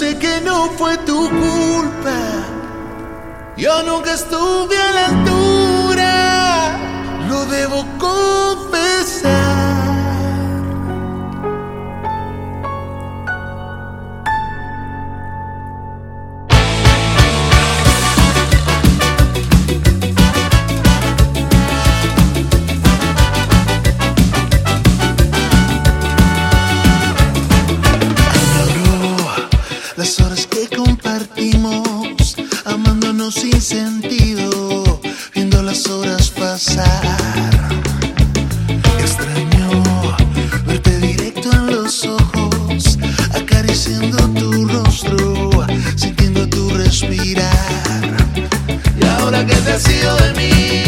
sé que no fue tu culpa. Yo nunca estuve a la altura, lo debo confesar. Las horas que compartimos, amándonos sin sentido, viendo las horas pasar. Extraño verte directo en los ojos, acariciando tu rostro, sintiendo tu respirar. Y ahora que te has ido de mí,